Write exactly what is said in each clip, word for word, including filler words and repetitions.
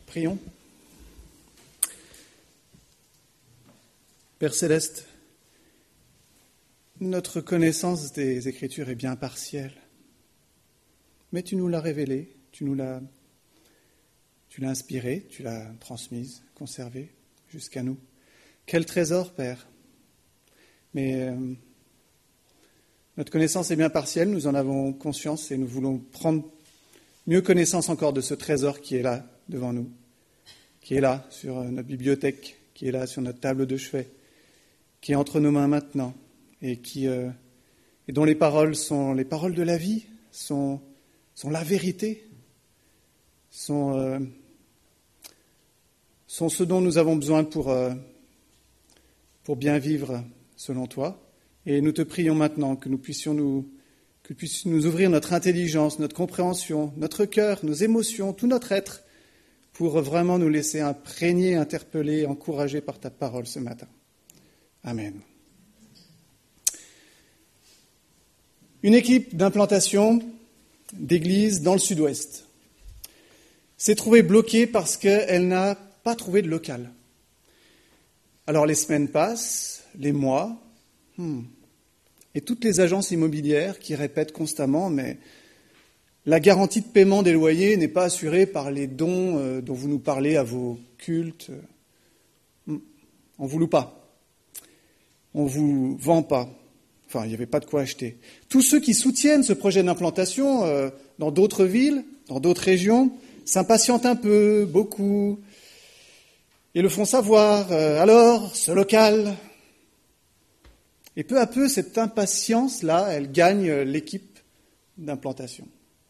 Prions. Père Céleste, notre connaissance des Écritures est bien partielle, mais tu nous l'as révélée, tu nous l'as, tu l'as inspirée, tu l'as transmise, conservée jusqu'à nous. Quel trésor, Père! Mais euh, notre connaissance est bien partielle, nous en avons conscience et nous voulons prendre mieux connaissance encore de ce trésor qui est là devant nous, qui est là sur notre bibliothèque, qui est là sur notre table de chevet, qui est entre nos mains maintenant et, qui, euh, et dont les paroles sont les paroles de la vie, sont, sont la vérité, sont, euh, sont ce dont nous avons besoin pour, euh, pour bien vivre selon toi. Et nous te prions maintenant que nous puissions nous, que tu puisses nous ouvrir notre intelligence, notre compréhension, notre cœur, nos émotions, tout notre être, pour vraiment nous laisser imprégner, interpeller, encourager par ta parole ce matin. Amen. Une équipe d'implantation d'église dans le sud-ouest s'est trouvée bloquée parce qu'elle n'a pas trouvé de local. Alors les semaines passent, les mois, hmm, et toutes les agences immobilières qui répètent constamment, mais la garantie de paiement des loyers n'est pas assurée par les dons euh, dont vous nous parlez à vos cultes. Hmm, on ne vous loue pas. On ne vous vend pas. Enfin, il n'y avait pas de quoi acheter. Tous ceux qui soutiennent ce projet d'implantation euh, dans d'autres villes, dans d'autres régions, s'impatientent un peu, beaucoup, et le font savoir. Euh, alors, ce local. Et peu à peu, cette impatience-là, elle gagne l'équipe d'implantation.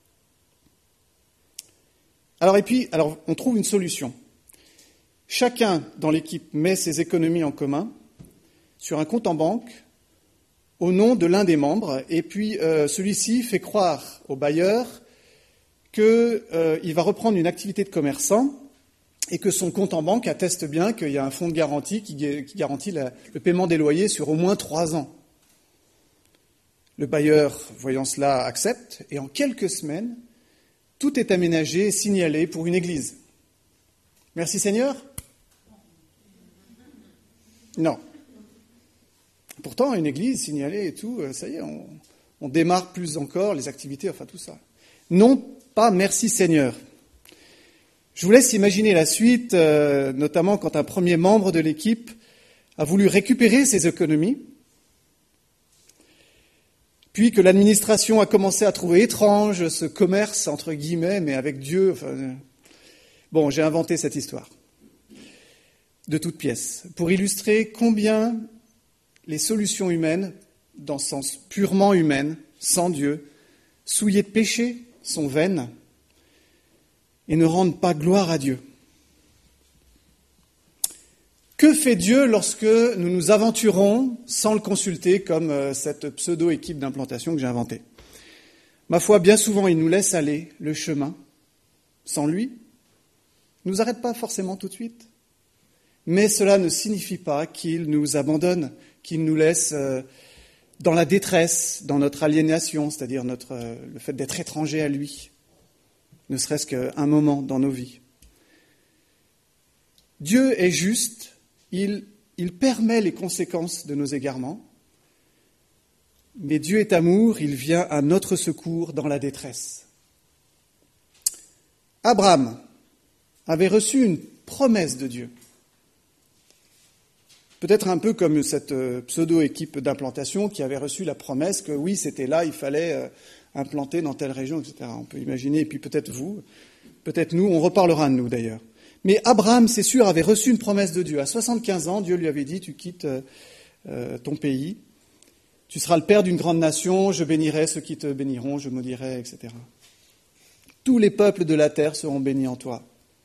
Alors, et puis, alors, on trouve une solution. Chacun dans l'équipe met ses économies en commun sur un compte en banque au nom de l'un des membres, et puis euh, celui-ci fait croire au bailleur qu'il euh, va reprendre une activité de commerçant et que son compte en banque atteste bien qu'il y a un fonds de garantie qui, qui garantit la, le paiement des loyers sur au moins trois ans. Le bailleur, voyant cela, accepte, et en quelques semaines, tout est aménagé et signalé pour une église. Merci Seigneur ? Non. Pourtant, une église signalée et tout, ça y est, on, on démarre plus encore les activités, enfin tout ça. Non, pas merci Seigneur. Je vous laisse imaginer la suite, euh, notamment quand un premier membre de l'équipe a voulu récupérer ses économies, puis que l'administration a commencé à trouver étrange ce commerce, entre guillemets, mais avec Dieu. Enfin, euh... Bon, j'ai inventé cette histoire, de toutes pièces, pour illustrer combien les solutions humaines, dans le sens purement humain, sans Dieu, souillées de péché, sont vaines et ne rendent pas gloire à Dieu. Que fait Dieu lorsque nous nous aventurons sans le consulter, comme cette pseudo-équipe d'implantation que j'ai inventée ? Ma foi, bien souvent, il nous laisse aller le chemin sans lui. Il ne nous arrête pas forcément tout de suite. Mais cela ne signifie pas qu'il nous abandonne, qu'il nous laisse euh, dans la détresse, dans notre aliénation, c'est-à-dire notre, euh, le fait d'être étranger à lui, ne serait-ce qu'un moment dans nos vies. Dieu est juste, il, il permet les conséquences de nos égarements, mais Dieu est amour, il vient à notre secours dans la détresse. Abraham avait reçu une promesse de Dieu. Peut-être un peu comme cette pseudo-équipe d'implantation qui avait reçu la promesse que oui, c'était là, il fallait implanter dans telle région, et cetera. On peut imaginer, et puis peut-être vous, peut-être nous, on reparlera de nous d'ailleurs. Mais Abraham, c'est sûr, avait reçu une promesse de Dieu. À soixante-quinze ans, Dieu lui avait dit, tu quittes euh, ton pays, tu seras le père d'une grande nation, je bénirai ceux qui te béniront, je maudirai, et cetera. Tous les peuples de la terre seront bénis en toi.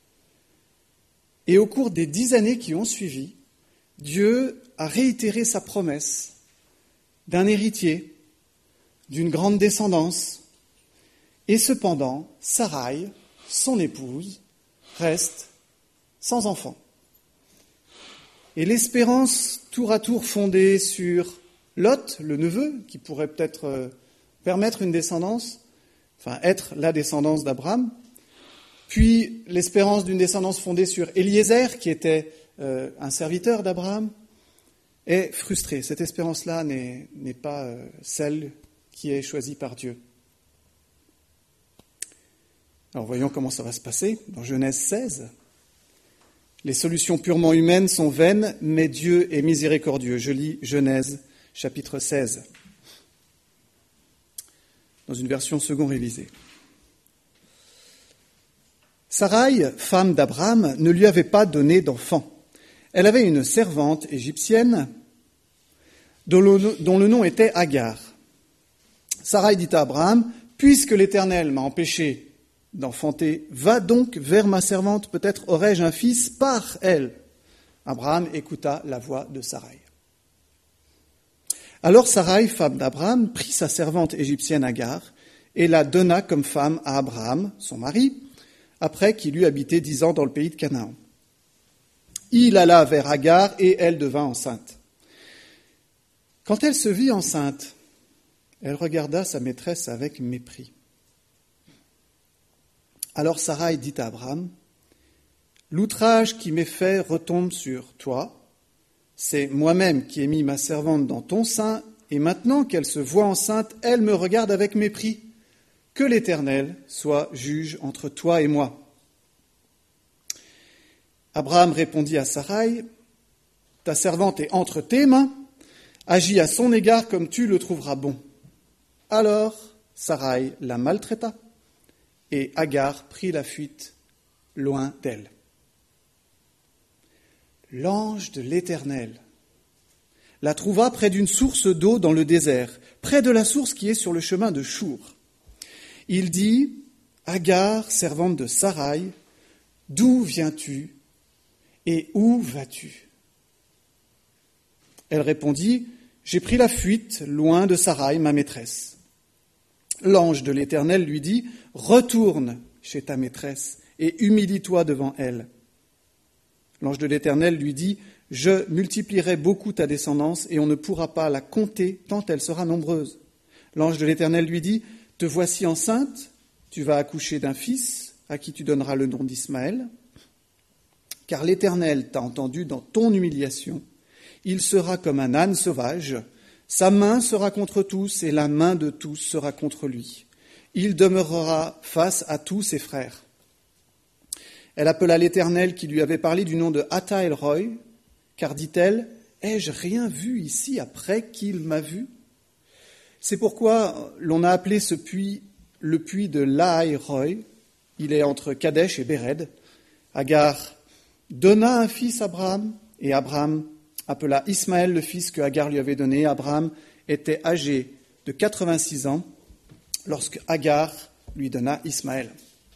Et au cours des dix années qui ont suivi, Dieu a réitéré sa promesse d'un héritier, d'une grande descendance, et cependant, Sarai, son épouse, reste sans enfant. Et l'espérance tour à tour fondée sur Lot, le neveu, qui pourrait peut-être permettre une descendance, enfin être la descendance d'Abraham, Puis l'espérance d'une descendance fondée sur Éliézer, qui était euh, un serviteur d'Abraham, est frustrée. Cette espérance-là n'est, n'est pas euh, celle qui est choisie par Dieu. Alors voyons comment ça va se passer dans Genèse seize. Les solutions purement humaines sont vaines, mais Dieu est miséricordieux. Je lis Genèse chapitre seize, dans une version second révisée. Sarai, femme d'Abraham, ne lui avait pas donné d'enfant. Elle avait une servante égyptienne dont le, dont le nom était Agar. Sarai dit à Abraham, « Puisque l'Éternel m'a empêché d'enfanter, va donc vers ma servante, peut-être aurai-je un fils par elle. » Abraham écouta la voix de Sarai. Alors Sarai, femme d'Abraham, prit sa servante égyptienne Agar et la donna comme femme à Abraham, son mari, après qu'il eut habité dix ans dans le pays de Canaan. Il alla vers Agar et elle devint enceinte. Quand elle se vit enceinte, elle regarda sa maîtresse avec mépris. Alors Sarai dit à Abraham, « L'outrage qui m'est fait retombe sur toi. C'est moi-même qui ai mis ma servante dans ton sein, et maintenant qu'elle se voit enceinte, elle me regarde avec mépris. Que l'Éternel soit juge entre toi et moi. » Abraham répondit à Sarai, « Ta servante est entre tes mains, agis à son égard comme tu le trouveras bon. » Alors Sarai la maltraita, et Agar prit la fuite loin d'elle. L'ange de l'Éternel la trouva près d'une source d'eau dans le désert, près de la source qui est sur le chemin de Chour. Il dit, « Agar, servante de Sarai, d'où viens-tu et où vas-tu » Elle répondit, « J'ai pris la fuite loin de Sarai, ma maîtresse. » L'ange de l'Éternel lui dit, « Retourne chez ta maîtresse et humilie-toi devant elle. » L'ange de l'Éternel lui dit, « Je multiplierai beaucoup ta descendance et on ne pourra pas la compter tant elle sera nombreuse. » L'ange de l'Éternel lui dit, « Te voici enceinte, tu vas accoucher d'un fils à qui tu donneras le nom d'Ismaël, car l'Éternel t'a entendu dans ton humiliation. Il sera comme un âne sauvage, sa main sera contre tous et la main de tous sera contre lui. Il demeurera face à tous ses frères. » Elle appela l'Éternel qui lui avait parlé du nom de Hata El-Roi, car, dit-elle, « Ai-je rien vu ici après qu'il m'a vu ?» C'est pourquoi l'on a appelé ce puits le puits de Lahaï-Roi. Il est entre Kadesh et Béred. Agar donna un fils à Abraham, et Abraham appela Ismaël le fils que Agar lui avait donné. Abraham était âgé de quatre-vingt-six ans lorsque Agar lui donna Ismaël.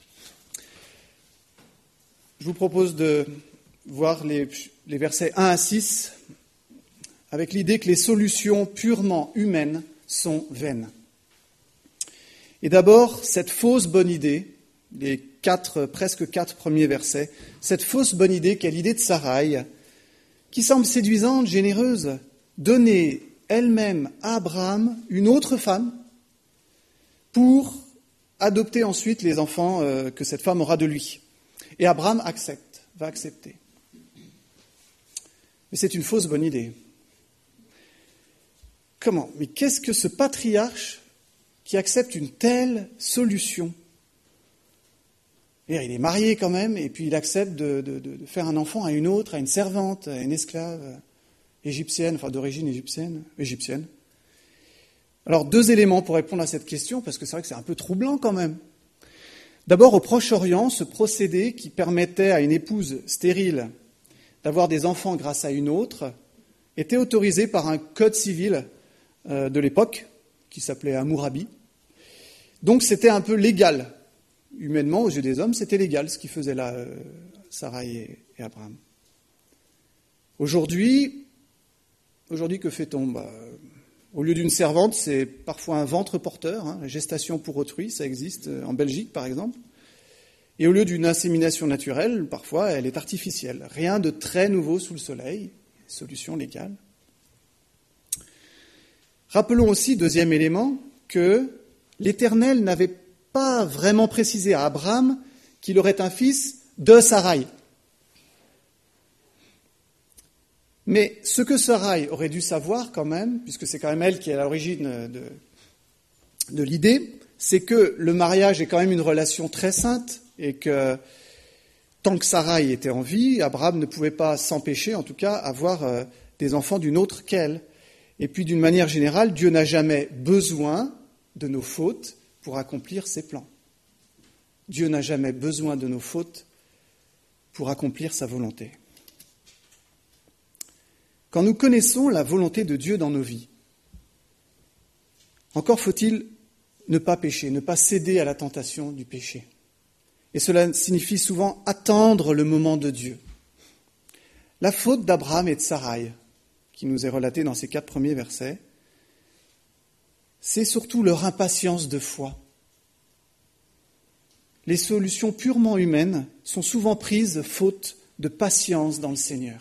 Je vous propose de voir les, les versets un à six avec l'idée que les solutions purement humaines sont vaines. Et d'abord, cette fausse bonne idée, les quatre, presque quatre premiers versets, cette fausse bonne idée qu'est l'idée de Sarai, qui semble séduisante, généreuse, donner elle-même à Abraham une autre femme pour adopter ensuite les enfants euh, que cette femme aura de lui. Et Abraham accepte, va accepter. Mais c'est une fausse bonne idée. Comment ? Mais qu'est-ce que ce patriarche qui accepte une telle solution ? Il est marié quand même, et puis il accepte de, de, de faire un enfant à une autre, à une servante, à une esclave égyptienne, enfin d'origine égyptienne, égyptienne. Alors deux éléments pour répondre à cette question, parce que c'est vrai que c'est un peu troublant quand même. D'abord, au Proche-Orient, ce procédé qui permettait à une épouse stérile d'avoir des enfants grâce à une autre était autorisé par un code civil de l'époque, qui s'appelait Hammurabi. Donc c'était un peu légal. Humainement, aux yeux des hommes, c'était légal ce qu'ils faisaient là, euh, Sarai et, et Abraham. Aujourd'hui, aujourd'hui que fait-on ? Bah, au lieu d'une servante, c'est parfois un ventre porteur, hein, la gestation pour autrui, ça existe en Belgique par exemple. Et au lieu d'une insémination naturelle, parfois elle est artificielle. Rien de très nouveau sous le soleil, solution légale. Rappelons aussi, deuxième élément, que l'Éternel n'avait pas vraiment précisé à Abraham qu'il aurait un fils de Sarai. Mais ce que Sarai aurait dû savoir quand même, puisque c'est quand même elle qui est à l'origine de, de l'idée, c'est que le mariage est quand même une relation très sainte et que tant que Sarai était en vie, Abraham ne pouvait pas s'empêcher, en tout cas, avoir euh, des enfants d'une autre qu'elle. Et puis, d'une manière générale, Dieu n'a jamais besoin de nos fautes pour accomplir ses plans. Dieu n'a jamais besoin de nos fautes pour accomplir sa volonté. Quand nous connaissons la volonté de Dieu dans nos vies, encore faut-il ne pas pécher, ne pas céder à la tentation du péché. Et cela signifie souvent attendre le moment de Dieu. La faute d'Abraham et de Sarai, qui nous est relatée dans ces quatre premiers versets, c'est surtout leur impatience de foi. Les solutions purement humaines sont souvent prises faute de patience dans le Seigneur.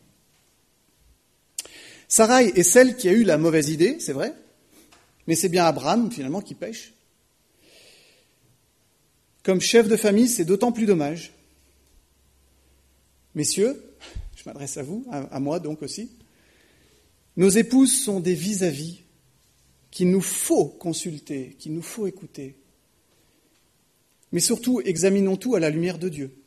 Sarai est celle qui a eu la mauvaise idée, c'est vrai, mais c'est bien Abraham, finalement, qui pêche. Comme chef de famille, c'est d'autant plus dommage. Messieurs, je m'adresse à vous, à, à moi donc aussi, nos épouses sont des vis-à-vis qu'il nous faut consulter, qu'il nous faut écouter. Mais surtout, examinons tout à la lumière de Dieu.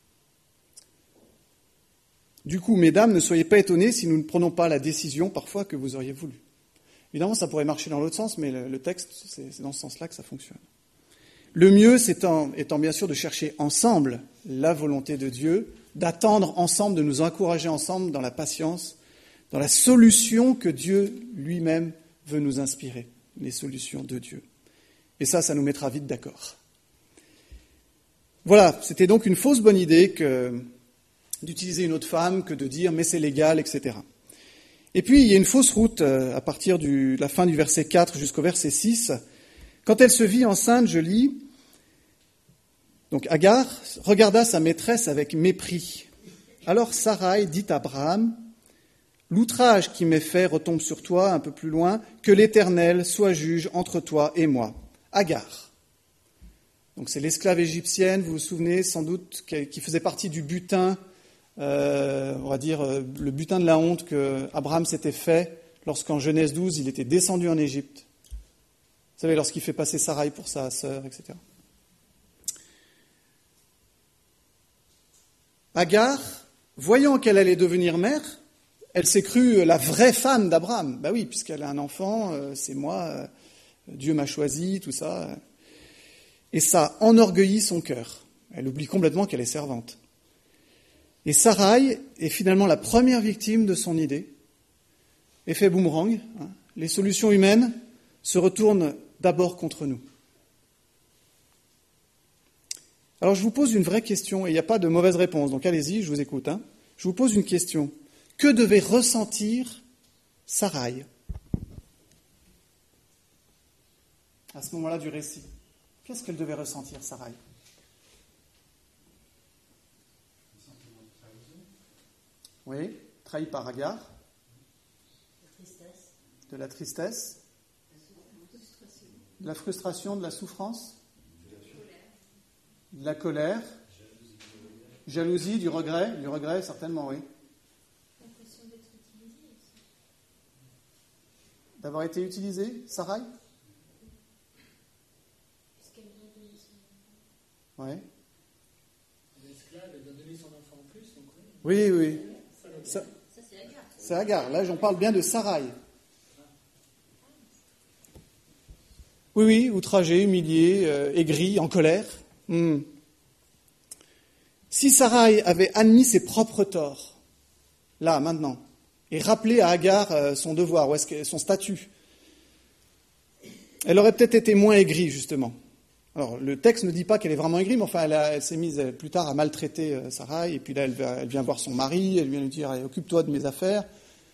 Du coup, mesdames, ne soyez pas étonnées si nous ne prenons pas la décision parfois que vous auriez voulu. Évidemment, ça pourrait marcher dans l'autre sens, mais le, le texte, c'est, c'est dans ce sens-là que ça fonctionne. Le mieux, c'est étant, étant bien sûr de chercher ensemble la volonté de Dieu, d'attendre ensemble, de nous encourager ensemble dans la patience, dans la solution que Dieu lui-même veut nous inspirer, les solutions de Dieu. Et ça, ça nous mettra vite d'accord. Voilà, c'était donc une fausse bonne idée que d'utiliser une autre femme que de dire « mais c'est légal », et cetera. Et puis, il y a une fausse route à partir de la fin du verset quatre jusqu'au verset six. Quand elle se vit enceinte, je lis, donc Agar regarda sa maîtresse avec mépris. Alors Sarai dit à Abraham, « L'outrage qui m'est fait retombe sur toi un peu plus loin, que l'Éternel soit juge entre toi et moi. » Agar. Donc c'est l'esclave égyptienne, vous vous souvenez sans doute, qui faisait partie du butin, euh, on va dire le butin de la honte que Abraham s'était fait lorsqu'en Genèse douze, il était descendu en Égypte. Vous savez, lorsqu'il fait passer Sarai pour sa sœur, et cetera. Agar, voyant qu'elle allait devenir mère, elle s'est crue la vraie femme d'Abraham. Ben oui, puisqu'elle a un enfant, euh, c'est moi, euh, Dieu m'a choisi, tout ça. Et ça enorgueillit son cœur. Elle oublie complètement qu'elle est servante. Et Sarai est finalement la première victime de son idée. Effet boomerang, hein. Les solutions humaines se retournent d'abord contre nous. Alors je vous pose une vraie question, et il n'y a pas de mauvaise réponse, donc allez-y, je vous écoute. Hein. Je vous pose une question. Que devait ressentir Sarai à ce moment-là du récit? Qu'est-ce qu'elle devait ressentir, Sarai? Oui, trahi par Agar. De la tristesse. De la frustration, de la souffrance. De la colère. Jalousie, du regret. Du regret, certainement, oui. L'impression d'être utilisée aussi. D'avoir été utilisée, Sarai? Puisqu'elle doit donner son enfant. Oui. L'esclave, elle doit donner son enfant en plus, donc Oui, oui. oui. Ça, ça c'est Agar. C'est Agar. Là, j'en parle bien de Sarai. Oui, oui, outragé, humilié, euh, aigri, en colère. Hmm. Si Sarai avait admis ses propres torts, là, maintenant, et rappelé à Agar euh, son devoir, ou est-ce que, son statut, elle aurait peut-être été moins aigrie, justement. Alors, le texte ne dit pas qu'elle est vraiment aigrie, mais enfin, elle, a, elle s'est mise plus tard à maltraiter euh, Sarai, et puis là, elle, elle vient voir son mari, elle vient lui dire « occupe-toi de mes affaires ».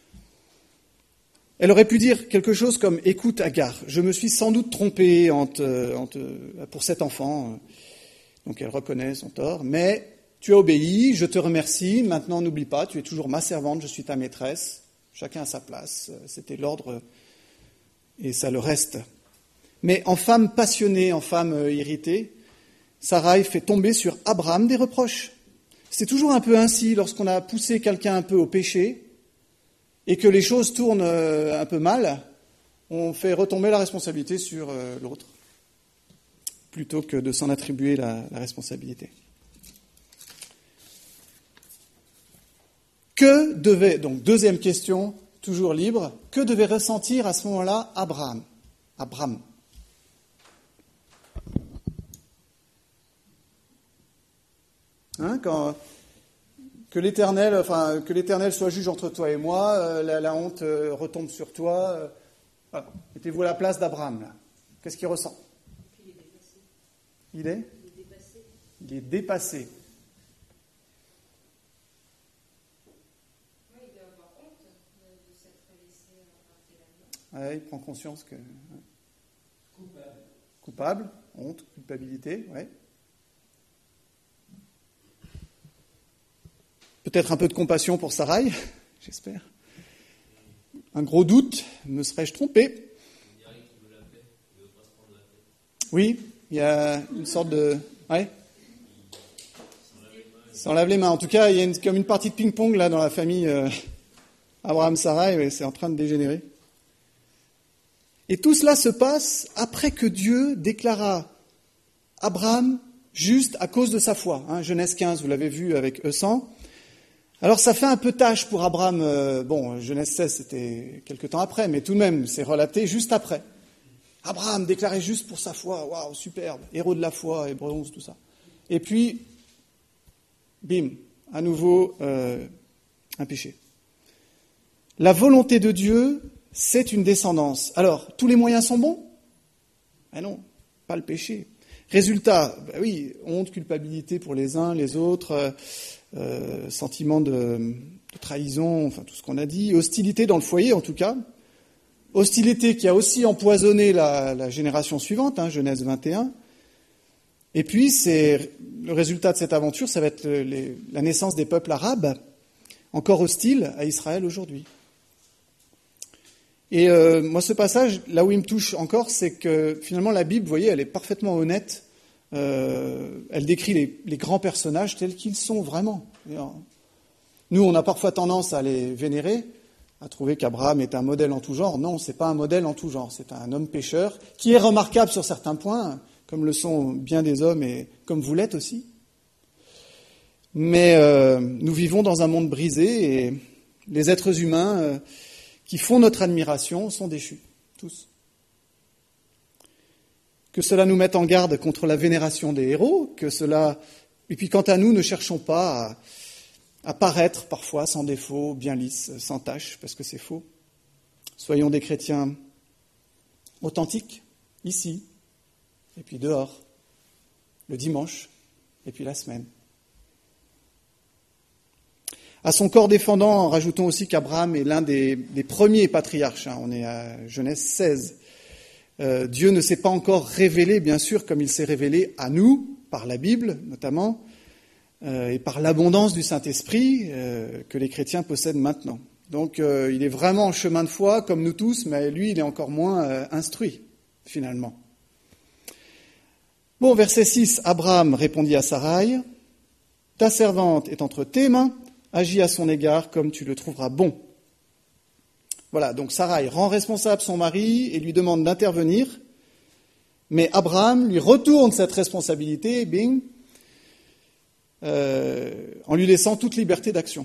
Elle aurait pu dire quelque chose comme « écoute, Agar, je me suis sans doute trompée en te, en te, pour cet enfant ». Donc, elle reconnaît son tort, mais tu as obéi, je te remercie, maintenant n'oublie pas, tu es toujours ma servante, je suis ta maîtresse, chacun à sa place, c'était l'ordre, et ça le reste. Mais en femme passionnée, en femme irritée, Sarai fait tomber sur Abraham des reproches. C'est toujours un peu ainsi lorsqu'on a poussé quelqu'un un peu au péché et que les choses tournent un peu mal, on fait retomber la responsabilité sur l'autre plutôt que de s'en attribuer la, la responsabilité. Que devait, donc deuxième question, toujours libre, que devait ressentir à ce moment-là Abraham Abraham. Hein, quand, que l'Éternel, enfin, que l'Éternel soit juge entre toi et moi, euh, la, la honte euh, retombe sur toi. Euh, voilà. Mettez-vous à la place d'Abraham, là. Qu'est-ce qu'il ressent ? Il est dépassé. Il est ? Il est dépassé. Il est dépassé. Oui, il doit avoir honte de, de s'être laissé emprunter la main. Ouais, il prend conscience que... Coupable. Coupable, honte, culpabilité, ouais. Peut-être un peu de compassion pour Sarai, j'espère. Un gros doute, me serais-je trompé ? Oui, il y a une sorte de... Ouais. S'en lave les mains. En tout cas, il y a une, comme une partie de ping-pong là dans la famille euh, Abraham-Sarai, ouais, c'est en train de dégénérer. Et tout cela se passe après que Dieu déclara Abraham juste à cause de sa foi. Hein, Genèse quinze, vous l'avez vu avec Eusan. Alors ça fait un peu tâche pour Abraham. Euh, bon, Genèse seize, c'était quelque temps après, mais tout de même, c'est relaté juste après. Abraham déclaré juste pour sa foi. Waouh, superbe. Héros de la foi, Hébreux onze, tout ça. Et puis, bim, à nouveau, euh, un péché. La volonté de Dieu, c'est une descendance. Alors, tous les moyens sont bons ? Ah non, pas le péché. Résultat, bah oui, honte, culpabilité pour les uns, les autres, euh, euh, sentiment de, de trahison, enfin tout ce qu'on a dit, hostilité dans le foyer en tout cas, hostilité qui a aussi empoisonné la, la génération suivante, hein, Genèse vingt et un. Et puis, c'est le résultat de cette aventure, ça va être les, la naissance des peuples arabes, encore hostiles à Israël aujourd'hui. Et euh, moi, ce passage, là où il me touche encore, c'est que finalement la Bible, vous voyez, elle est parfaitement honnête. Euh, elle décrit les, les grands personnages tels qu'ils sont vraiment. Nous, on a parfois tendance à les vénérer, à trouver qu'Abraham est un modèle en tout genre. Non, c'est pas un modèle en tout genre. C'est un homme pécheur qui est remarquable sur certains points, comme le sont bien des hommes et comme vous l'êtes aussi. Mais euh, nous vivons dans un monde brisé et les êtres humains euh, qui font notre admiration sont déchus, tous. Que cela nous mette en garde contre la vénération des héros, que cela... Et puis quant à nous, ne cherchons pas à, à paraître parfois sans défaut, bien lisse, sans tache, parce que c'est faux. Soyons des chrétiens authentiques, ici, et puis dehors, le dimanche, et puis la semaine. À son corps défendant, rajoutons aussi qu'Abraham est l'un des, des premiers patriarches. Hein, on est à Genèse seize. Euh, Dieu ne s'est pas encore révélé, bien sûr, comme il s'est révélé à nous, par la Bible notamment, euh, et par l'abondance du Saint-Esprit euh, que les chrétiens possèdent maintenant. Donc euh, il est vraiment en chemin de foi, comme nous tous, mais lui, il est encore moins euh, instruit, finalement. Bon, verset six, Abraham répondit à Sarai, « Ta servante est entre tes mains, agis à son égard comme tu le trouveras bon. » Voilà, donc Sarai rend responsable son mari et lui demande d'intervenir, mais Abraham lui retourne cette responsabilité, bing, euh, en lui laissant toute liberté d'action.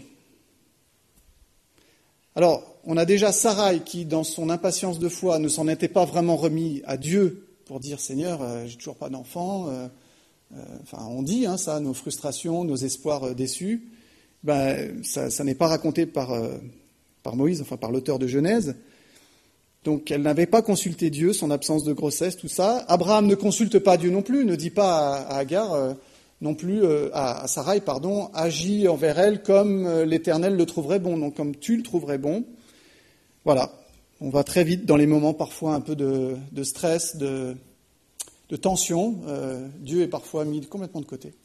Alors, on a déjà Sarai qui, dans son impatience de foi, ne s'en était pas vraiment remis à Dieu pour dire « Seigneur, euh, j'ai toujours pas d'enfant euh, ». Euh, enfin, on dit hein, ça, nos frustrations, nos espoirs euh, déçus. Ben, ça, ça n'est pas raconté par, euh, par Moïse, enfin par l'auteur de Genèse. Donc elle n'avait pas consulté Dieu, son absence de grossesse, tout ça. Abraham ne consulte pas Dieu non plus, ne dit pas à, à Agar euh, non plus, euh, à, à Sarai, pardon, agis envers elle comme euh, l'Éternel le trouverait bon, donc comme tu le trouverais bon. Voilà, on va très vite dans les moments parfois un peu de, de stress, de, de tension. Euh, Dieu est parfois mis complètement de côté.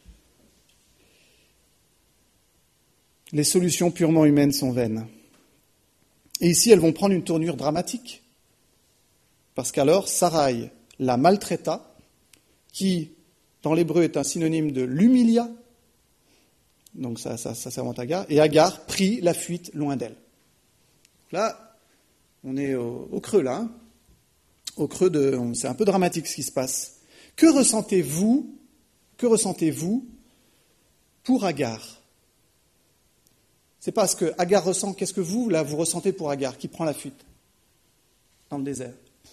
Les solutions purement humaines sont vaines. Et ici, elles vont prendre une tournure dramatique. Parce qu'alors, Sarai la maltraita, qui, dans l'hébreu est un synonyme de l'humilia, donc ça, ça, ça servante Agar, et Agar prit la fuite loin d'elle. Là, on est au, au creux, là. Hein. Au creux de... C'est un peu dramatique ce qui se passe. Que ressentez-vous, que ressentez-vous pour Agar ? C'est pas ce que Agar ressent. Qu'est-ce que vous, là, vous ressentez pour Agar, qui prend la fuite dans le désert ?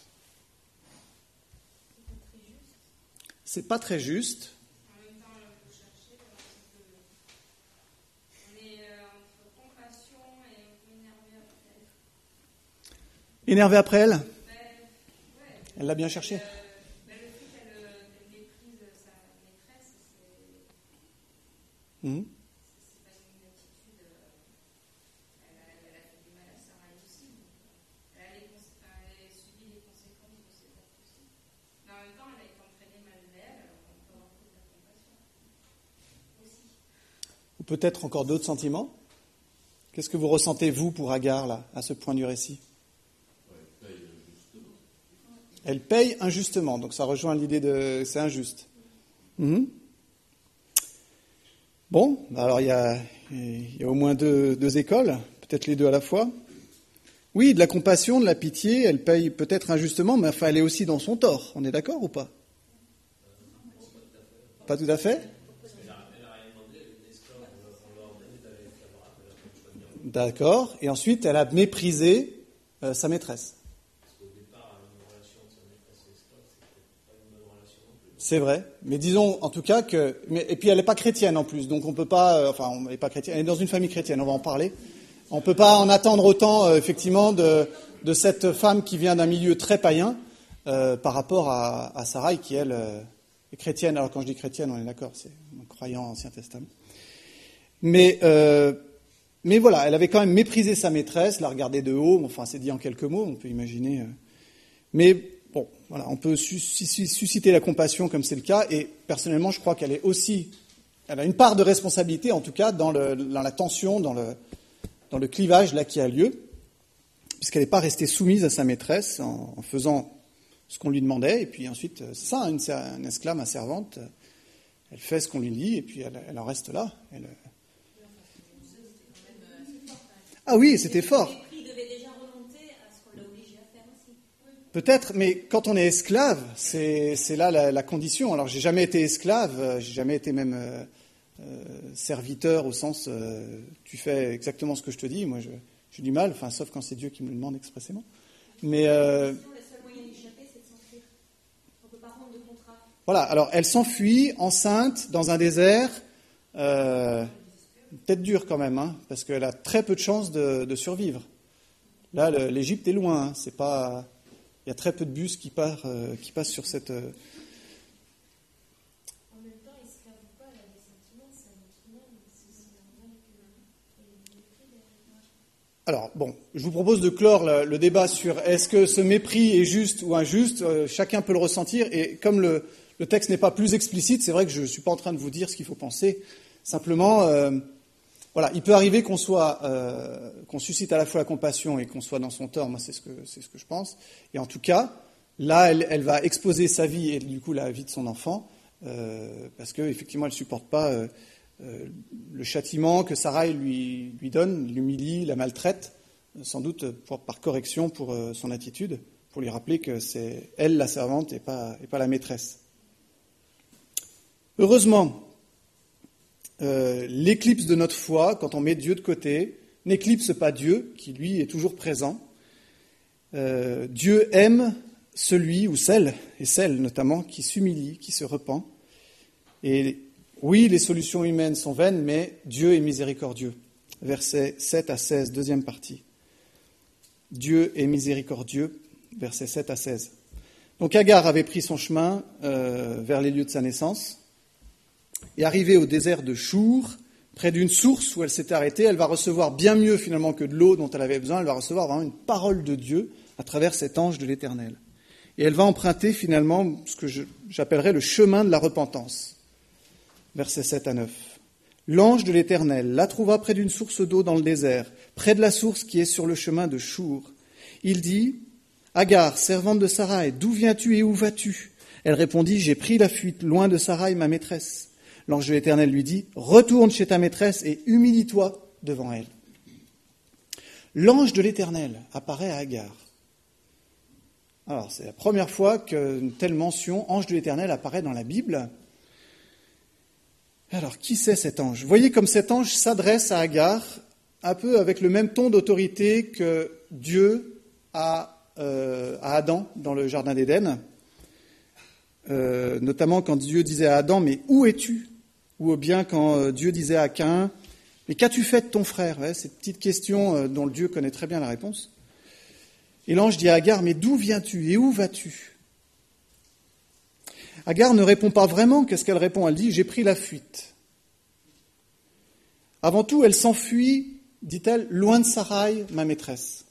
C'est pas très juste. En même temps, il faut chercher. On est entre compassion et un peu énervé après elle. Énervé après elle ? Ben, ouais. Elle l'a bien cherché. Euh, ben, le fait qu'elle qu'elle méprise sa maîtresse, c'est. Mmh. C'est pas une attitude. Euh, elle, a, elle a fait du mal à Sarah aussi. Elle a, les cons- enfin, elle a subi les conséquences de ses actes aussi. Mais en même temps, elle a été entraînée malgré elle, alors on peut avoir que de la compassion. Aussi. Ou peut-être encore d'autres sentiments ? Qu'est-ce que vous ressentez, vous, pour Agar, là, à ce point du récit ? Elle paye injustement, donc ça rejoint l'idée de c'est injuste. Mmh. Bon, alors il y a, il y a au moins deux, deux écoles, peut-être les deux à la fois. Oui, de la compassion, de la pitié, elle paye peut-être injustement, mais enfin elle est aussi dans son tort. On est d'accord ou pas ? Pas tout à fait ? D'accord. Et ensuite, elle a méprisé euh, sa maîtresse. C'est vrai, mais disons en tout cas que... Mais, et puis elle n'est pas chrétienne en plus, donc on peut pas... Euh, enfin, elle n'est pas chrétienne, elle est dans une famille chrétienne, on va en parler. On ne peut pas en attendre autant, euh, effectivement, de, de cette femme qui vient d'un milieu très païen euh, par rapport à, à Sarai, qui, elle, euh, est chrétienne. Alors quand je dis chrétienne, on est d'accord, c'est un croyant Ancien Testament. Mais, euh, mais voilà, elle avait quand même méprisé sa maîtresse, la regardé de haut, enfin c'est dit en quelques mots, on peut imaginer... Euh, mais... Bon, voilà, on peut susciter la compassion comme c'est le cas, et personnellement, je crois qu'elle est aussi, elle a une part de responsabilité, en tout cas, dans, le, dans la tension, dans le, dans le clivage là qui a lieu, puisqu'elle n'est pas restée soumise à sa maîtresse en, en faisant ce qu'on lui demandait, et puis ensuite, c'est ça, une, une esclave, ma servante, elle fait ce qu'on lui dit, et puis elle, elle en reste là. Elle... Ah oui, c'était fort. Peut-être, mais quand on est esclave, c'est, c'est là la, la condition. Alors, j'ai jamais été esclave, j'ai jamais été même euh, euh, serviteur au sens euh, tu fais exactement ce que je te dis. Moi, je, j'ai du mal, enfin, sauf quand c'est Dieu qui me le demande expressément. Mais euh, Le seul moyen d'échapper, c'est de s'enfuir. On ne peut pas rendre de contrat. Voilà. Alors, elle s'enfuit enceinte dans un désert, euh, peut-être dur quand même, hein, parce qu'elle a très peu de chances de, de survivre. Là, le, l'Égypte est loin. Hein, c'est pas. Il y a très peu de bus qui, part, euh, qui passent sur cette... Euh... En même temps, esclave ou pas, elle a des sentiments, c'est un autre même, c'est aussi normal que... Alors, bon, je vous propose de clore le, le débat sur est-ce que ce mépris est juste ou injuste, euh, chacun peut le ressentir, et comme le, le texte n'est pas plus explicite, c'est vrai que je ne suis pas en train de vous dire ce qu'il faut penser, simplement... Euh, Voilà, il peut arriver qu'on soit, euh, qu'on suscite à la fois la compassion et qu'on soit dans son tort. Moi, c'est ce que c'est ce que je pense. Et en tout cas, là, elle, elle va exposer sa vie et du coup la vie de son enfant euh, parce que effectivement, elle supporte pas euh, euh, le châtiment que Sarai lui lui donne, l'humilie, la maltraite, sans doute pour, par correction pour euh, son attitude, pour lui rappeler que c'est elle la servante et pas et pas la maîtresse. Heureusement. Euh, l'éclipse de notre foi, quand on met Dieu de côté, n'éclipse pas Dieu, qui lui est toujours présent. Euh, Dieu aime celui ou celle, et celle notamment, qui s'humilie, qui se repent. Et oui, les solutions humaines sont vaines, mais Dieu est miséricordieux. Versets sept à seize, deuxième partie. Dieu est miséricordieux, versets sept à seize. Donc Agar avait pris son chemin euh, vers les lieux de sa naissance. Et arrivée au désert de Chour, près d'une source où elle s'était arrêtée, elle va recevoir bien mieux finalement que de l'eau dont elle avait besoin, elle va recevoir vraiment une parole de Dieu à travers cet ange de l'Éternel. Et elle va emprunter finalement ce que je, j'appellerais le chemin de la repentance. Versets sept à neuf. L'ange de l'Éternel la trouva près d'une source d'eau dans le désert, près de la source qui est sur le chemin de Chour. Il dit, « Agar, servante de Sarai, d'où viens-tu et où vas-tu ? Elle répondit, « J'ai pris la fuite loin de Sarai, ma maîtresse. » L'ange de l'Éternel lui dit, « Retourne chez ta maîtresse et humilie-toi devant elle. » L'ange de l'Éternel apparaît à Agar. Alors, c'est la première fois qu'une telle mention, ange de l'Éternel, apparaît dans la Bible. Alors, qui c'est cet ange ? Vous voyez comme cet ange s'adresse à Agar, un peu avec le même ton d'autorité que Dieu a euh, à Adam dans le Jardin d'Éden. Euh, notamment quand Dieu disait à Adam, « Mais où es-tu » Ou bien quand Dieu disait à Caïn, « Mais qu'as-tu fait de ton frère ?» Ouais, cette petite question dont Dieu connaît très bien la réponse. Et l'ange dit à Agar, « Mais d'où viens-tu et où vas-tu » Agar ne répond pas vraiment. Qu'est-ce qu'elle répond ? Elle dit, « J'ai pris la fuite. » Avant tout, elle s'enfuit, dit-elle, loin de Sarai, ma maîtresse.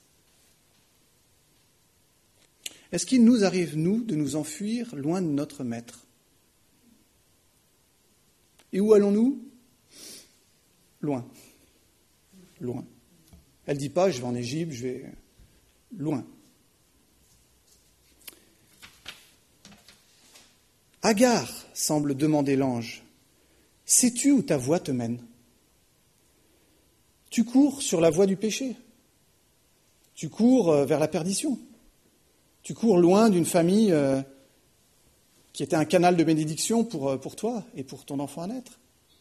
Est-ce qu'il nous arrive, nous, de nous enfuir loin de notre maître ? Et où allons-nous ? Loin. Loin. Elle ne dit pas, je vais en Égypte, je vais... Loin. Agar semble demander l'ange, « Sais-tu où ta voie te mène ? Tu cours sur la voie du péché. Tu cours vers la perdition. Tu cours loin d'une famille euh, qui était un canal de bénédiction pour, pour toi et pour ton enfant à naître.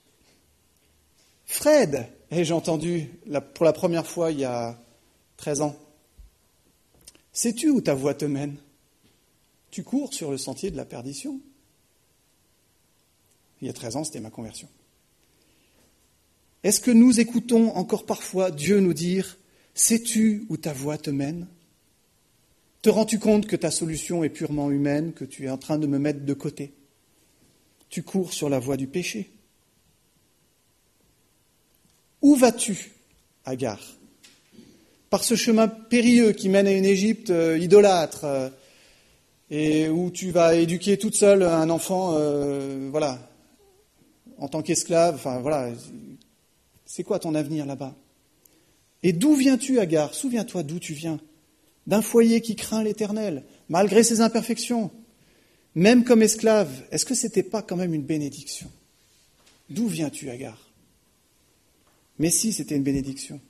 Fred, ai-je entendu la, pour la première fois il y a treize ans. Sais-tu où ta voie te mène ? Tu cours sur le sentier de la perdition. Il y a treize ans, c'était ma conversion. Est-ce que nous écoutons encore parfois Dieu nous dire « Sais-tu où ta voie te mène ? Te rends-tu compte que ta solution est purement humaine, que tu es en train de me mettre de côté ? Tu cours sur la voie du péché. » Où vas-tu, Agar ? Par ce chemin périlleux qui mène à une Égypte euh, idolâtre euh, et où tu vas éduquer toute seule un enfant, euh, voilà, en tant qu'esclave, enfin voilà, c'est quoi ton avenir là-bas ? Et d'où viens-tu, Agar ? Souviens-toi d'où tu viens. D'un foyer qui craint l'Éternel, malgré ses imperfections, même comme esclave. Est-ce que c'était pas quand même une bénédiction ? D'où viens-tu, Agar ? Mais si, c'était une bénédiction.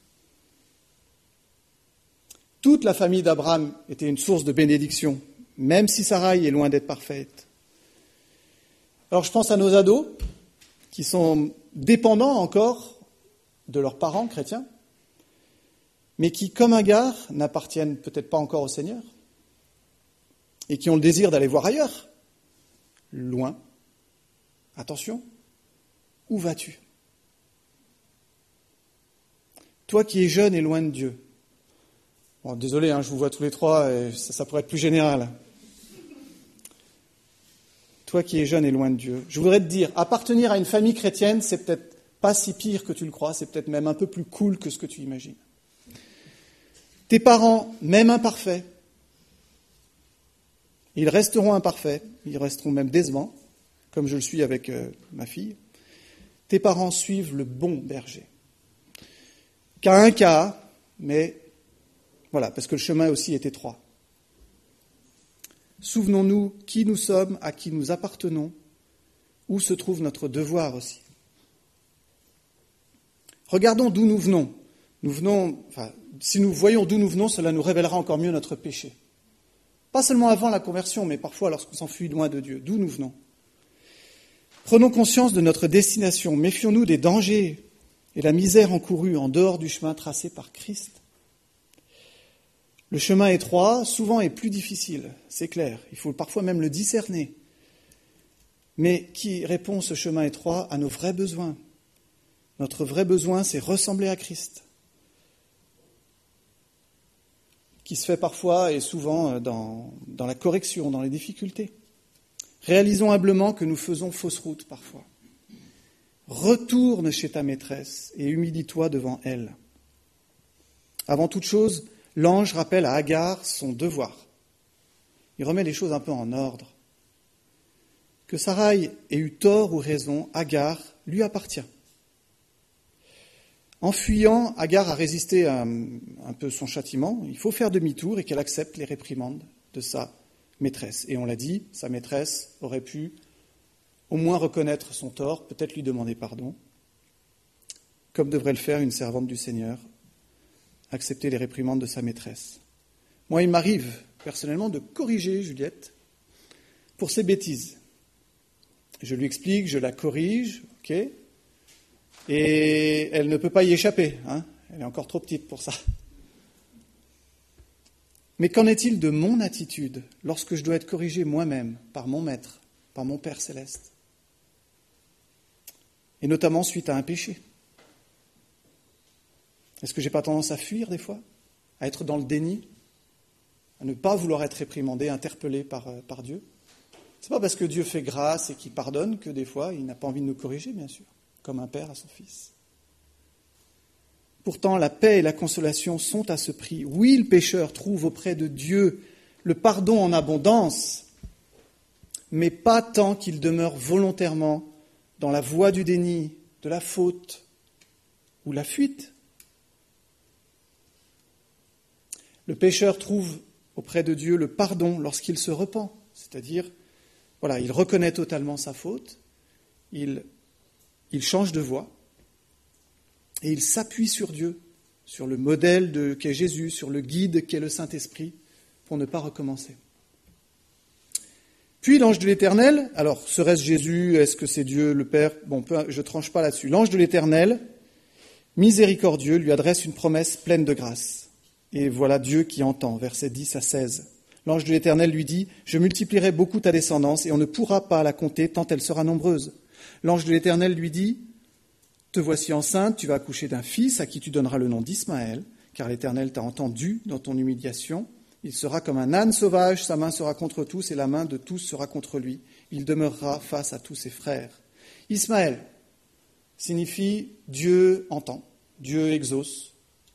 Toute la famille d'Abraham était une source de bénédiction, même si Sarai est loin d'être parfaite. Alors je pense à nos ados, qui sont dépendants encore de leurs parents chrétiens, mais qui, comme Agar, n'appartiennent peut-être pas encore au Seigneur, et qui ont le désir d'aller voir ailleurs, loin. Attention, où vas-tu ? Toi qui es jeune et loin de Dieu. Bon, désolé, hein, je vous vois tous les trois, et ça, ça pourrait être plus général. Toi qui es jeune et loin de Dieu. Je voudrais te dire, appartenir à une famille chrétienne, c'est peut-être pas si pire que tu le crois, c'est peut-être même un peu plus cool que ce que tu imagines. Tes parents, même imparfaits, ils resteront imparfaits, ils resteront même décevants, comme je le suis avec euh, ma fille. Tes parents suivent le bon berger. Qu'à un cas, mais voilà, parce que le chemin aussi est étroit. Souvenons-nous qui nous sommes, à qui nous appartenons, où se trouve notre devoir aussi. Regardons d'où nous venons. Nous venons, enfin, si nous voyons d'où nous venons, cela nous révélera encore mieux notre péché. Pas seulement avant la conversion, mais parfois lorsqu'on s'enfuit loin de Dieu. D'où nous venons. Prenons conscience de notre destination. Méfions-nous des dangers et la misère encourue en dehors du chemin tracé par Christ. Le chemin étroit, souvent, est plus difficile, c'est clair. Il faut parfois même le discerner. Mais qui répond ce chemin étroit à nos vrais besoins ? Notre vrai besoin, c'est ressembler à Christ, qui se fait parfois et souvent dans, dans la correction, dans les difficultés. Réalisons humblement que nous faisons fausse route parfois. Retourne chez ta maîtresse et humilie-toi devant elle. Avant toute chose, l'ange rappelle à Agar son devoir. Il remet les choses un peu en ordre. Que Sarai ait eu tort ou raison, Agar lui appartient. En fuyant, Agar a résisté à un, un peu son châtiment. Il faut faire demi-tour et qu'elle accepte les réprimandes de sa maîtresse. Et on l'a dit, sa maîtresse aurait pu au moins reconnaître son tort, peut-être lui demander pardon, comme devrait le faire une servante du Seigneur, accepter les réprimandes de sa maîtresse. Moi, il m'arrive personnellement de corriger Juliette pour ses bêtises. Je lui explique, je la corrige, ok, et elle ne peut pas y échapper, hein, elle est encore trop petite pour ça. Mais qu'en est-il de mon attitude lorsque je dois être corrigé moi-même par mon maître, par mon Père céleste, et notamment suite à un péché? Est-ce que j'ai pas tendance à fuir des fois, à être dans le déni, à ne pas vouloir être réprimandé, interpellé par, par Dieu? C'est pas parce que Dieu fait grâce et qu'il pardonne que des fois il n'a pas envie de nous corriger, bien sûr, comme un père à son fils. Pourtant, la paix et la consolation sont à ce prix. Oui, le pécheur trouve auprès de Dieu le pardon en abondance, mais pas tant qu'il demeure volontairement dans la voie du déni, de la faute ou la fuite. Le pécheur trouve auprès de Dieu le pardon lorsqu'il se repent, c'est-à-dire, voilà, il reconnaît totalement sa faute, il, il change de voie, et il s'appuie sur Dieu, sur le modèle de, qu'est Jésus, sur le guide qu'est le Saint-Esprit, pour ne pas recommencer. Puis l'ange de l'Éternel, alors serait-ce Jésus, est-ce que c'est Dieu le Père? Bon, je ne tranche pas là-dessus. L'ange de l'Éternel, miséricordieux, lui adresse une promesse pleine de grâce. Et voilà Dieu qui entend, versets dix à seize. L'ange de l'Éternel lui dit « Je multiplierai beaucoup ta descendance, et on ne pourra pas la compter tant elle sera nombreuse. » L'ange de l'Éternel lui dit « Te voici enceinte, tu vas accoucher d'un fils à qui tu donneras le nom d'Ismaël, car l'Éternel t'a entendu dans ton humiliation. Il sera comme un âne sauvage, sa main sera contre tous, et la main de tous sera contre lui. Il demeurera face à tous ses frères. » Ismaël signifie Dieu entend, Dieu exauce.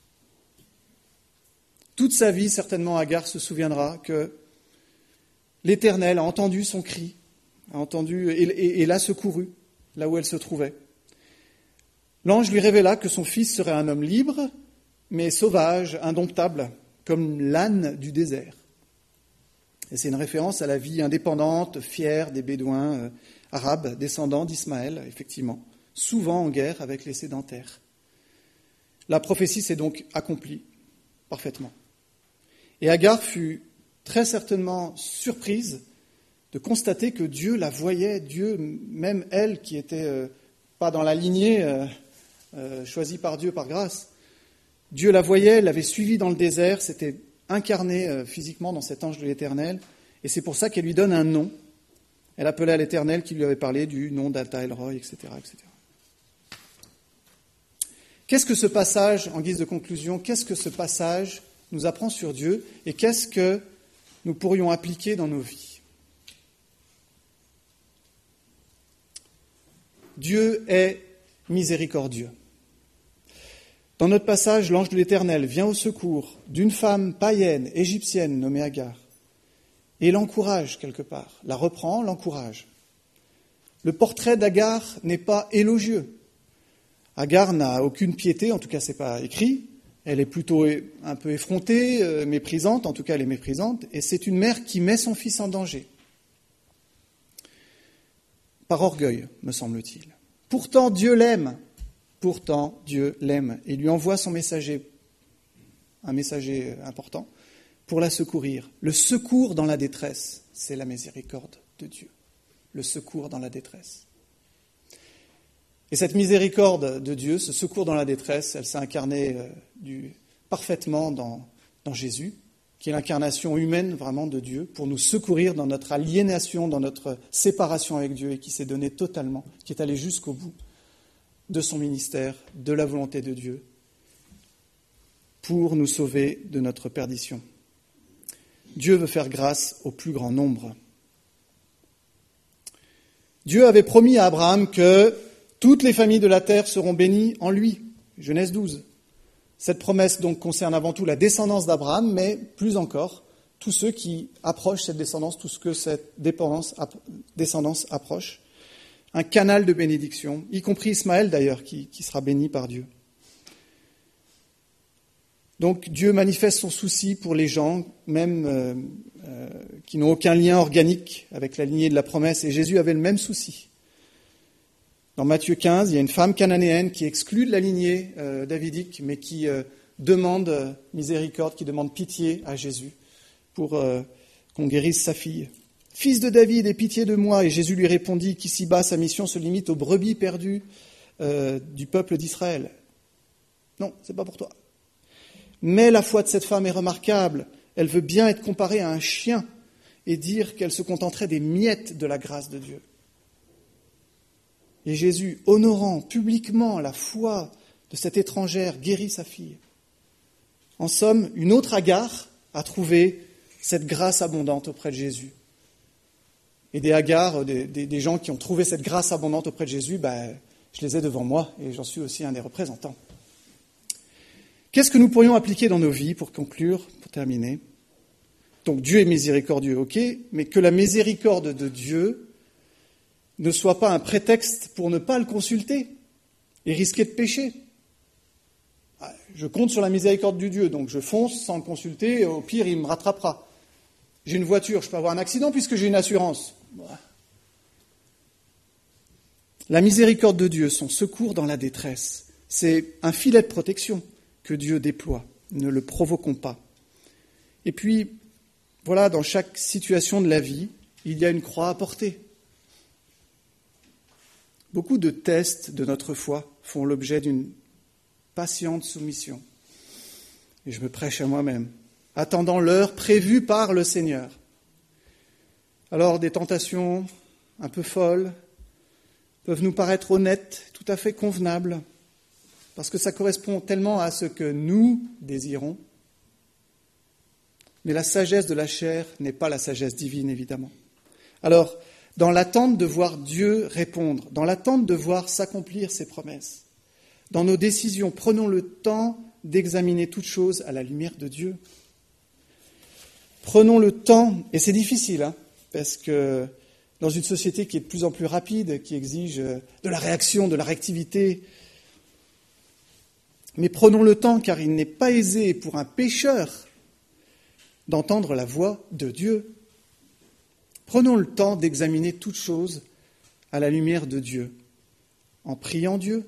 Toute sa vie, certainement, Agar se souviendra que l'Éternel a entendu son cri, a entendu et, et, et l'a secouru là où elle se trouvait. L'ange lui révéla que son fils serait un homme libre, mais sauvage, indomptable, comme l'âne du désert. Et c'est une référence à la vie indépendante, fière des Bédouins euh, arabes, descendants d'Ismaël, effectivement, souvent en guerre avec les sédentaires. La prophétie s'est donc accomplie parfaitement. Et Agar fut très certainement surprise de constater que Dieu la voyait, Dieu, même elle qui était euh, pas dans la lignée euh, euh, choisie par Dieu par grâce, Dieu la voyait, l'avait suivie dans le désert, s'était incarnée euh, physiquement dans cet ange de l'Éternel, et c'est pour ça qu'elle lui donne un nom. Elle appelait à l'Éternel qui lui avait parlé du nom d'Alta El-Roi, et cetera, et cetera. Qu'est-ce que ce passage, en guise de conclusion, qu'est-ce que ce passage nous apprend sur Dieu et qu'est-ce que nous pourrions appliquer dans nos vies? Dieu est miséricordieux. Dans notre passage, l'ange de l'Éternel vient au secours d'une femme païenne, égyptienne, nommée Agar, et l'encourage quelque part, la reprend, l'encourage. Le portrait d'Agar n'est pas élogieux. Agar n'a aucune piété, en tout cas ce n'est pas écrit. Elle est plutôt un peu effrontée, euh, méprisante, en tout cas elle est méprisante, et c'est une mère qui met son fils en danger. Par orgueil, me semble-t-il. Pourtant Dieu l'aime, pourtant Dieu l'aime, et lui envoie son messager, un messager important, pour la secourir. Le secours dans la détresse, c'est la miséricorde de Dieu. Le secours dans la détresse. Et cette miséricorde de Dieu, ce secours dans la détresse, elle s'est incarnée euh, du, parfaitement dans, dans Jésus, qui est l'incarnation humaine vraiment de Dieu, pour nous secourir dans notre aliénation, dans notre séparation avec Dieu, et qui s'est donné totalement, qui est allé jusqu'au bout de son ministère, de la volonté de Dieu, pour nous sauver de notre perdition. Dieu veut faire grâce au plus grand nombre. Dieu avait promis à Abraham que toutes les familles de la terre seront bénies en lui. Genèse douze. Cette promesse donc concerne avant tout la descendance d'Abraham, mais plus encore, tous ceux qui approchent cette descendance, tout ce que cette descendance approche. Un canal de bénédiction, y compris Ismaël d'ailleurs, qui, qui sera béni par Dieu. Donc Dieu manifeste son souci pour les gens, même euh, euh, qui n'ont aucun lien organique avec la lignée de la promesse. Et Jésus avait le même souci. Dans Matthieu quinze, il y a une femme cananéenne qui est exclue de la lignée euh, davidique, mais qui euh, demande euh, miséricorde, qui demande pitié à Jésus pour euh, qu'on guérisse sa fille. « Fils de David, aie pitié de moi !» Et Jésus lui répondit qu'ici-bas, sa mission se limite aux brebis perdues euh, du peuple d'Israël. Non, c'est pas pour toi. Mais la foi de cette femme est remarquable. Elle veut bien être comparée à un chien et dire qu'elle se contenterait des miettes de la grâce de Dieu. Et Jésus, honorant publiquement la foi de cette étrangère, guérit sa fille. En somme, une autre Agar a trouvé cette grâce abondante auprès de Jésus. Et des Agars, des, des, des gens qui ont trouvé cette grâce abondante auprès de Jésus, ben, je les ai devant moi et j'en suis aussi un des représentants. Qu'est-ce que nous pourrions appliquer dans nos vies pour conclure, pour terminer ? Donc Dieu est miséricordieux, ok, mais que la miséricorde de Dieu ne soit pas un prétexte pour ne pas le consulter et risquer de pécher. Je compte sur la miséricorde du Dieu, donc je fonce sans le consulter, au pire il me rattrapera. J'ai une voiture, je peux avoir un accident puisque j'ai une assurance. La miséricorde de Dieu, son secours dans la détresse, c'est un filet de protection que Dieu déploie. Ne le provoquons pas. Et puis, voilà, dans chaque situation de la vie, il y a une croix à porter. Beaucoup de tests de notre foi font l'objet d'une patiente soumission. Et je me prêche à moi-même, attendant l'heure prévue par le Seigneur. Alors, des tentations un peu folles peuvent nous paraître honnêtes, tout à fait convenables, parce que ça correspond tellement à ce que nous désirons. Mais la sagesse de la chair n'est pas la sagesse divine, évidemment. Alors, dans l'attente de voir Dieu répondre, dans l'attente de voir s'accomplir ses promesses, dans nos décisions, prenons le temps d'examiner toutes choses à la lumière de Dieu. Prenons le temps, et c'est difficile, hein, parce que dans une société qui est de plus en plus rapide, qui exige de la réaction, de la réactivité, mais prenons le temps, car il n'est pas aisé pour un pécheur d'entendre la voix de Dieu. Prenons le temps d'examiner toutes choses à la lumière de Dieu, en priant Dieu,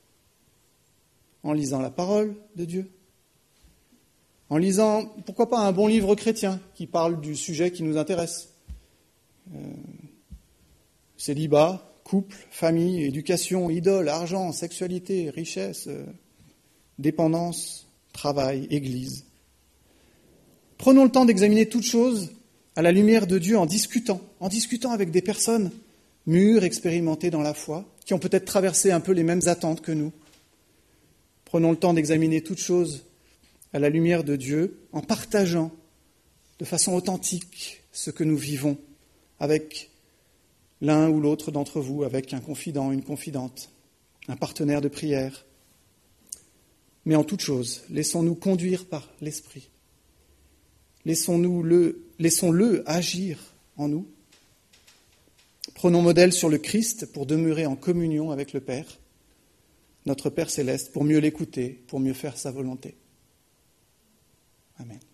en lisant la parole de Dieu, en lisant, pourquoi pas, un bon livre chrétien qui parle du sujet qui nous intéresse. Euh, célibat, couple, famille, éducation, idole, argent, sexualité, richesse, euh, dépendance, travail, église. Prenons le temps d'examiner toutes choses à la lumière de Dieu en discutant, en discutant avec des personnes mûres, expérimentées dans la foi, qui ont peut-être traversé un peu les mêmes attentes que nous. Prenons le temps d'examiner toutes choses à la lumière de Dieu en partageant de façon authentique ce que nous vivons avec l'un ou l'autre d'entre vous, avec un confident, une confidente, un partenaire de prière. Mais en toute chose, laissons-nous conduire par l'Esprit. Laissons-nous le, laissons-le agir en nous. Prenons modèle sur le Christ pour demeurer en communion avec le Père, notre Père céleste, pour mieux l'écouter, pour mieux faire sa volonté. Amen.